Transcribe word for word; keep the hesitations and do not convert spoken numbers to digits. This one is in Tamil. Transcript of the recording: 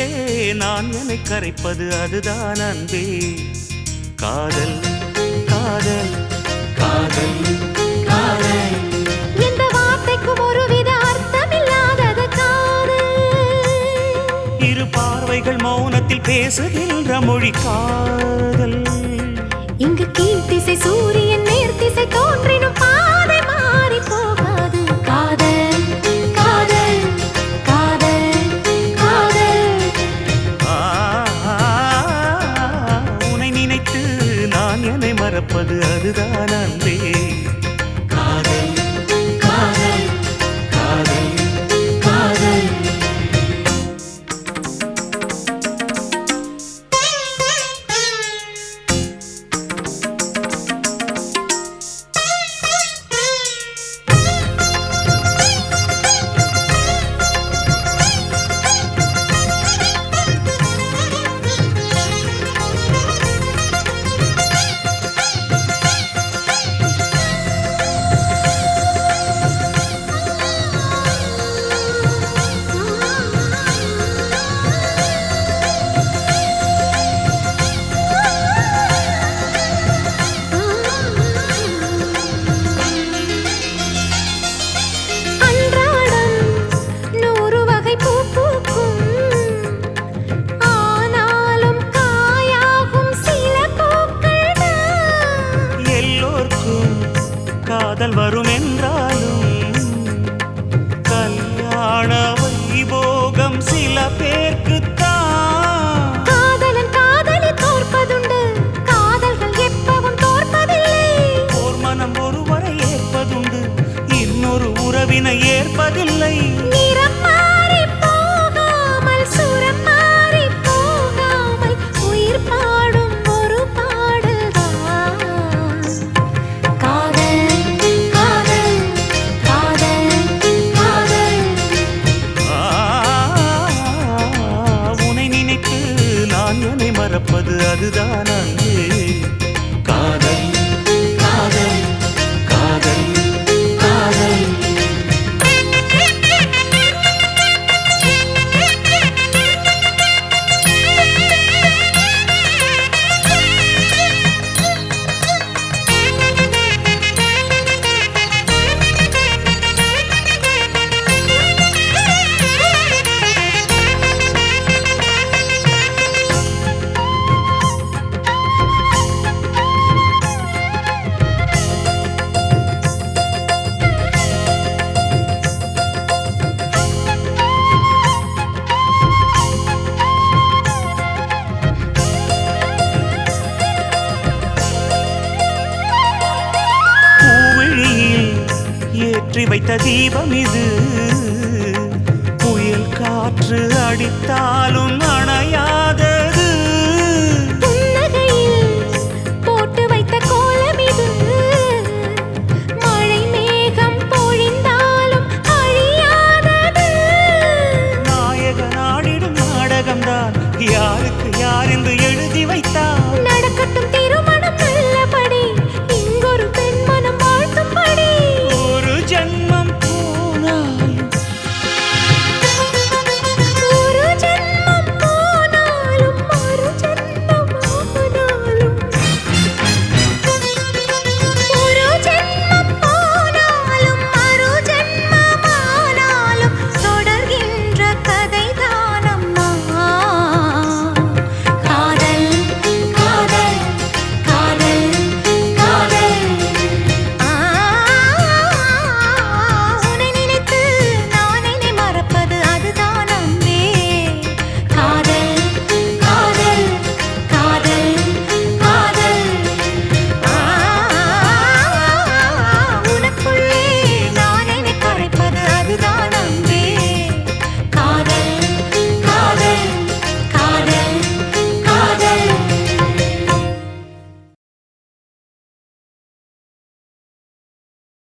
மனதிலே நான் என்னை கரைப்பது அதுதான் அன்பே. காதல் காதல் காதல் காதல். இந்த வார்த்தைக்கும் ஒருவித அர்த்தமில்லாதது காதல். இரு பார்வைகள் மௌனத்தில் பேசுகின்ற மொழி காதல். இங்கு கீழ்த்திசை சூரியன் நேர்த்திசை தோன்றினும் பாதை மாறி போகாது. காதல் காதல் காதல் காதல். உன்னை நினைத்து நான் என்னை மறப்பது அதுதான் அன்பே. காதல் காதல் காதல் காதல். காதல் வரும் என்றாலும் கல்யாண வைபோகம் சில பேர்க்குத்தான். காதலன் காதலி தோற்பதுண்டு, காதல்கள் எப்பவும் தோற்பதில்லை. ஓர் மனம் ஒருவரை ஏற்பதுண்டு, இன்னொரு உறவினை ஏற்பதில்லை. நிறம் மாறி போகாமல் சுரம் மாறி போகாமல் உயிர் பாடும் ஒரு பாடல்தான் காதல். என்னை மறப்பது அதுதான் அன்பே. காதல் காதல் காதல் காதல். ஏற்றி வைத்த தீபம் இது, புயல் காற்று அடித்தாலும் அணையா